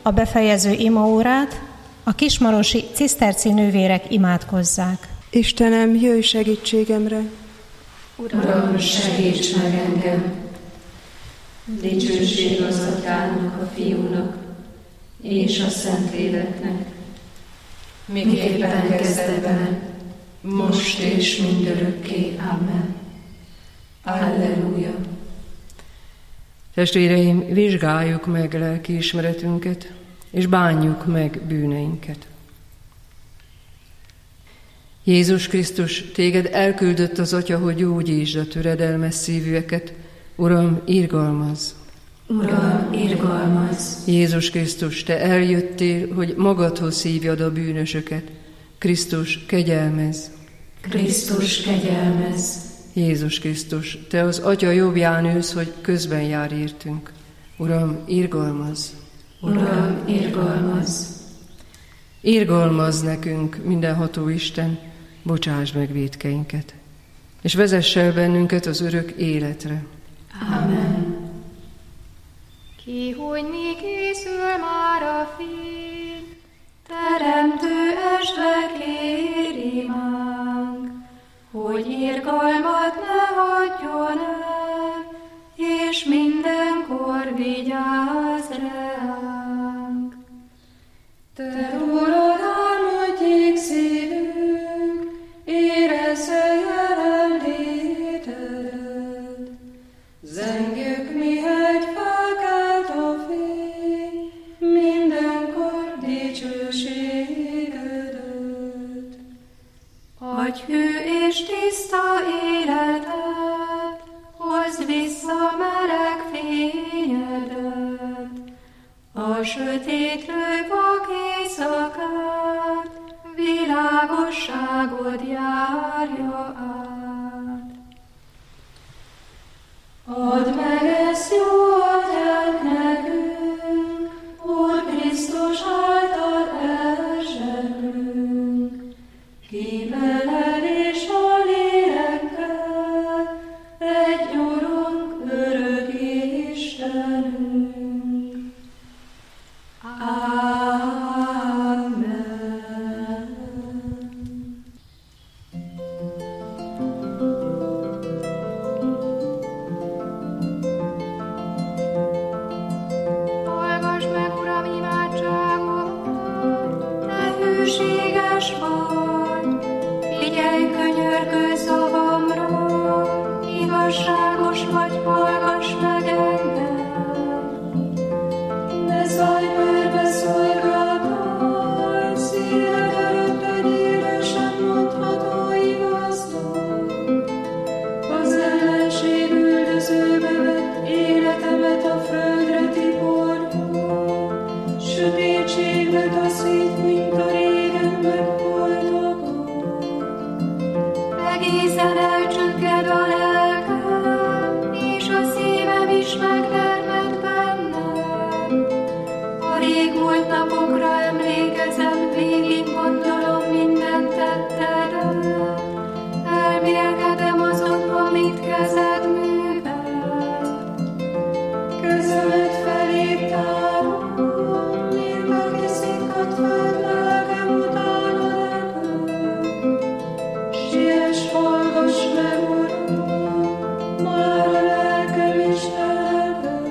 a befejező imaórát a kismarosi ciszterci nővérek imádkozzák. Istenem, jöjj segítségemre! Uram, segíts meg engem! Dicsőség az Atyának, a Fiúnak és a Szentléleknek, miképpen kezdetben, most és mindörökké. Amen. Alleluja! Testvéreim, vizsgáljuk meg lelkiismeretünket, és bánjuk meg bűneinket. Jézus Krisztus, téged elküldött az Atya, hogy gyógyítsd a töredelmes szívűeket. Uram, irgalmazz! Uram, irgalmazz! Jézus Krisztus, te eljöttél, hogy magadhoz hívjad a bűnösöket. Krisztus, kegyelmezz! Krisztus, kegyelmezz! Jézus Krisztus, te az Atya jobbján ülsz, hogy közben jár értünk. Uram, irgalmazz! Uram, irgalmazz! Irgalmazz nekünk, mindenható Isten, bocsásd meg vétkeinket, és vezess el bennünket az örök életre. Amen. Ki, hogy mi készül már a fény, Teremtő esve kér imánk, hogy irgalmat ne hagyjon el, és mindenkor vigyázz ránk. Te rólad álmodjék szívünk, érezze jelenlétedet. Zengjük, mihegy felkelt a fény, mindenkor dicsőségedet. Adj hű és tiszta életet, hozd vissza meleg fényedet. A sötétlő vak éjszakát, világosságod járja át. Add meg ezt jó Atyánk nekünk, Úr Krisztus által elzsebünk. Ki veled és a lélekkel, egy Urunk, örök Istenünk. hallgass meg, Uram, imádságomat, te hűséges vagy, figyelj könyörgő szavamra, igazságos vagy, hallgass meg engem. Ne szállj merve szolgáltaj, szíved előtt egy élesen mondható igaznak. Az ellenség üldözőbe vett életemet a földre tiporja, sötétségbe taszít, mint a régen megboldogat. Egészen elcsökked a lelkem, és a szívem is megtermett bennem. A régmúlt napokra emlékezem, végig gondolom minden tettedet. Elmélkedem azon, amit kezed művel. Kezemet felé tárom, mint aki szikkat föld, lelkem utána repül. Siess, hallgass meg, Uram, már a lelkem is elvő.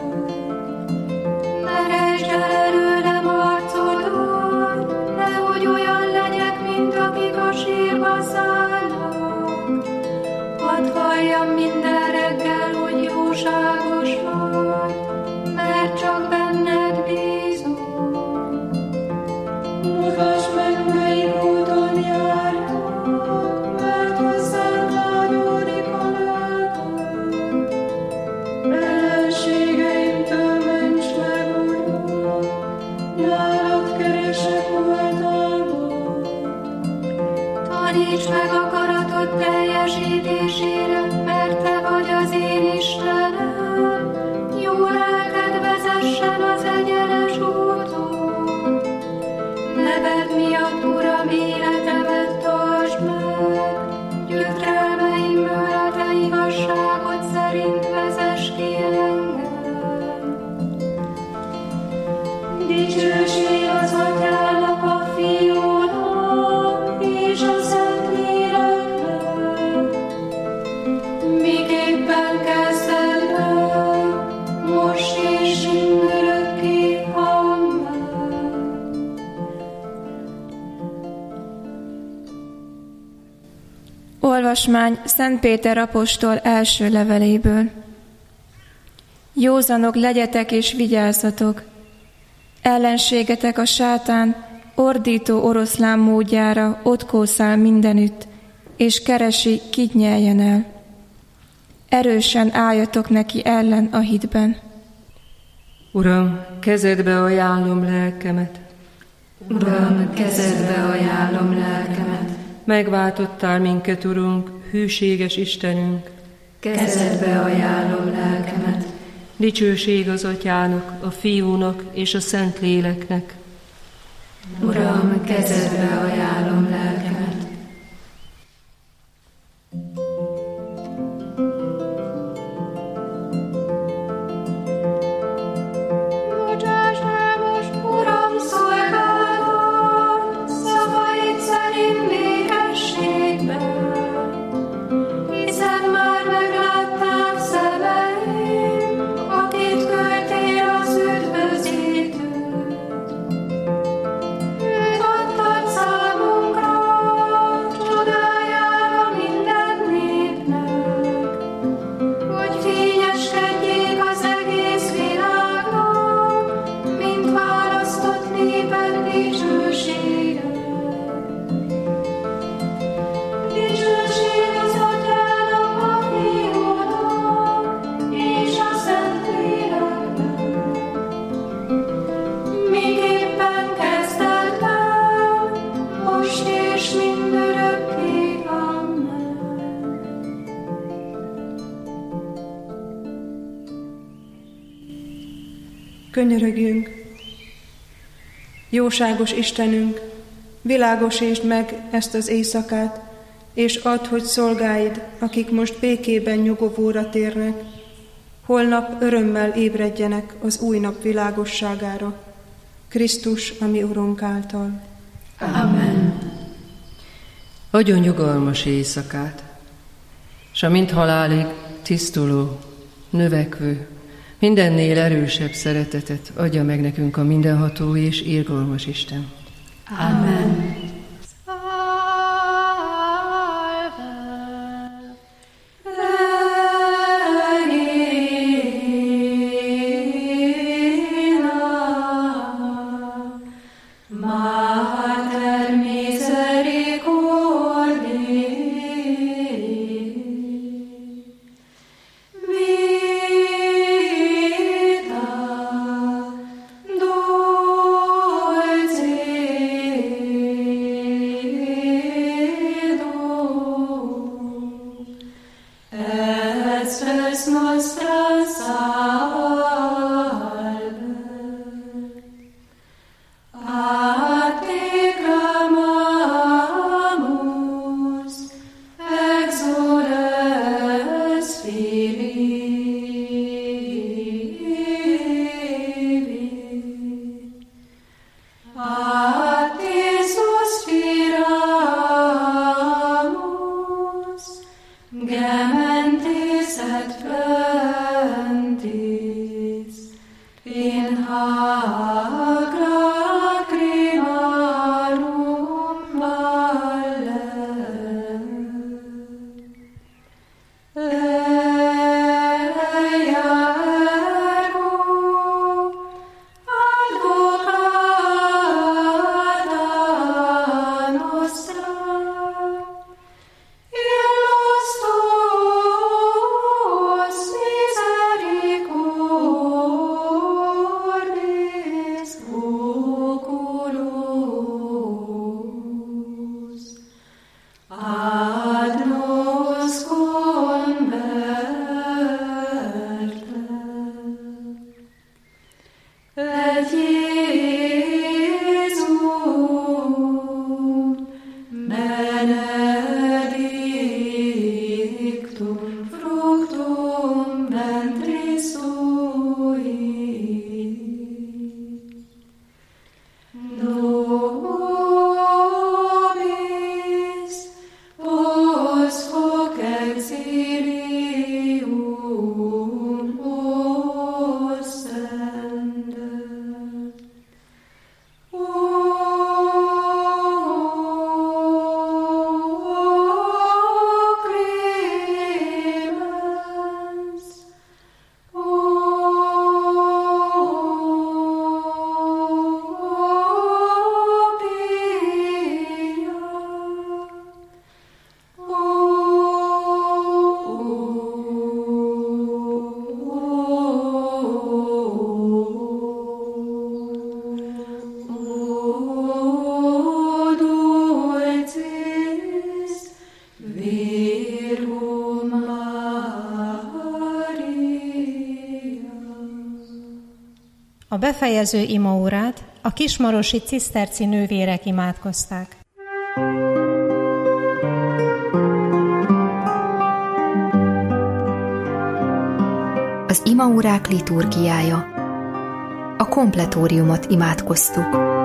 Meresd el előlem arcodat, nehogy olyan legyek, mint akik a sírba szállnak. Hadd halljam minden reggel, hogy jóságos vagy, mert csak benned bízom. Mutasd meg, melyik úton jártok, mert hozzánk lágyódik a lelkem. Ellenségeimtől ments meg, Uram, nálad keresek oltalmat. Taníts meg akaratod teljesítésére, mert te vagy az én Istenem. Jó lelked vezessen az egyenes úton. Neved miatt, Uram, életemet tartsd meg. Gyötrelmeimből a te igazságod szerint vezess ki engem. Dicsőség az Atyának, a Fiúnak és a Szentléleknek, miképpen kezdetben, most és mindörökké. Amen. Olvasmány Szent Péter apostol első leveléből. Józanok legyetek és vigyázzatok! Ellenségetek a sátán ordító oroszlán módjára ott kószál mindenütt, és keresi, kit nyeljen el. Erősen álljatok neki ellen a hitben. Uram, kezedbe ajánlom lelkemet. Uram, kezedbe ajánlom lelkemet. Megváltottál minket, Urunk, hűséges Istenünk. Kezedbe ajánlom lelkemet. Dicsőség az Atyának, a Fiúnak és a Szentléleknek. Uram, kezedbe ajánlom lelkemet. Bocsáss el most, Uram, szolgálatot, szavaid szerint békességben, hiszen már meglátták szemeim, akit küldtél az üdvözítőt. Őt adtad számunkra, csodájára minden népnek, hogy fényeskedjék az egész világnak, mint választott néped dicsősége. Dicsőség az Atyának, a Fiúnak és a Szentléleknek, miképpen kezdetben, most és mindörökké. Amen. Könyörögjünk! Jóságos Istenünk, világosítsd meg ezt az éjszakát, és add, hogy szolgáid, akik most békében nyugovóra térnek, holnap örömmel ébredjenek az új nap világosságára, Krisztus, a mi Urunk által. Amen. Adjon nyugalmas éjszakát, s a mint halálig tisztuló, növekvő, mindennél erősebb szeretetet adja meg nekünk a mindenható és irgalmas Isten. Amen. Mater misericordiae, vita dulcis befejező imaórát a kismarosi ciszterci nővérek imádkozták. Az imaórák liturgiája. A kompletóriumot imádkoztuk.